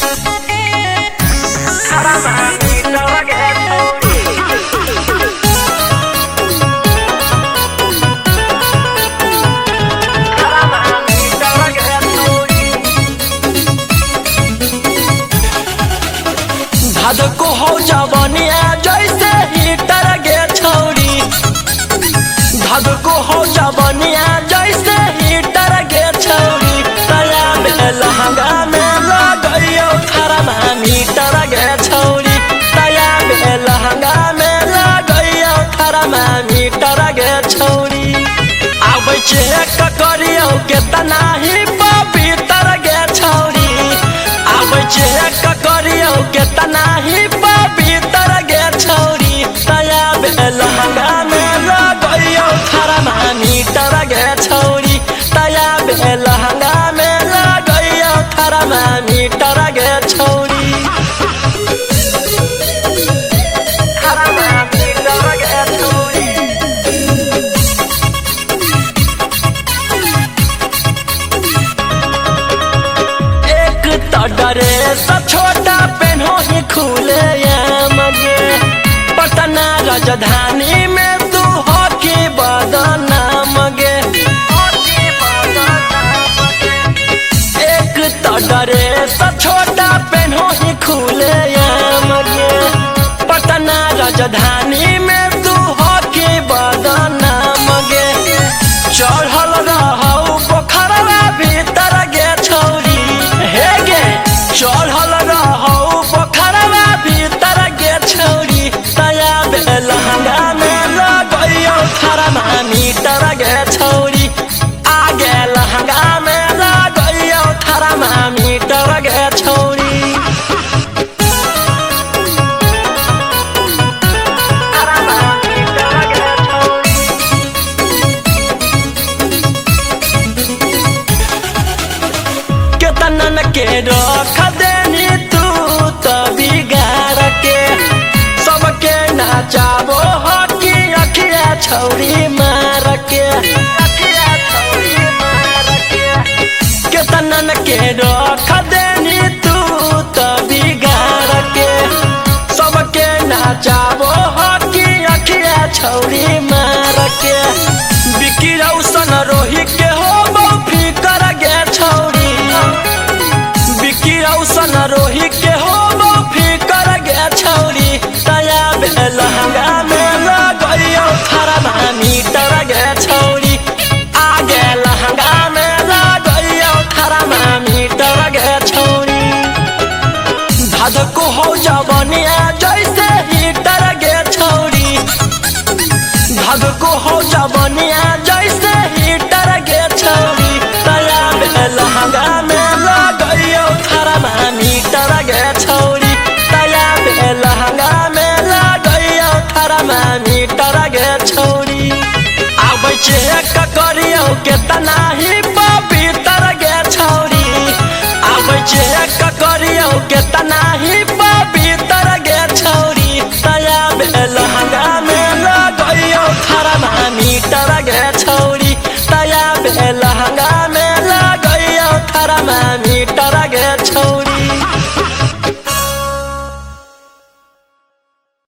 धाद को हो जवनिया जैसे हीटर गे छौरी, धाद को हो जवनिया जैसे हीटर गे छौरी। तया लहंगा में लगइयो थर्मामीटर गे छौरी, तया लहंगा में लगइयो थर्मामीटर गे छौरी। आबै चेक करियो केतना ही पवित्र गे छौरी, आबै चेक करियो केतना ही पवित्र गे छौरी। तया लहंगा में लगइयो थर्मामीटर गे छौरी, तया लहंगा में लगइयो थर्मामीटर गे छौरी। थर्मामीटर गे छौरी। एक तो ड्रेस छोटा पेन्हो ही खुले मगे, पटना राजधानी में तू हॉकी बदनाम गे। एक तो ड्रेस छोटा पेन्हो ही खुले मगे, पटना राजधानी में तू हॉकी बदनाम गे। चढ़ल रहौ पोखरवा भीतर गे छौरी, हे गे चढ़ल रहौ पोखरवा भीतर गे छौरी। तया लहंगा में लगइयो थर्मामीटर गे छौरी, आगे लहंगा में लगइयो थर्मामीटर गे छौरी। थर्मामीटर गे छौरी। केतनन के रख देनी तू तो बिगाड़ के, सबके नाचाबो हकी अखिया छौरी मार के। केतनन के रख देनी तू तो बिगाड़ के, सबके नाचाबो हकी अखिया छौरी मार के। बिकी रौशन रोही के हो फिकर गे छौरी, बिकी रौशन रोही के हो फिकर गे छौरी। तया लहंगा में लगइयो थर्मामीटर गे छौरी, आगे लहंगा में लगइयो थर्मामीटर गे छौरी। धाद को हो जवनिया जैसे हीटर गे छौरी, धाद को हो जवनिया जैसे हीटर गे छौरी। तया लहंगा में लगइयो थर्मामीटर गे छौरी, तया लहंगा में लगइयो थर्मामीटर गे छौरी। आबै चेक करियो केतना ही पवित्र गे छौरी, आबै चेक करियो केतना ही पवित्र गे छौरी। तया लहंगा में लगइयो थर्मामीटर गे छौरी, तया लहंगा में लगइयो थर्मामीटर गे छौरी।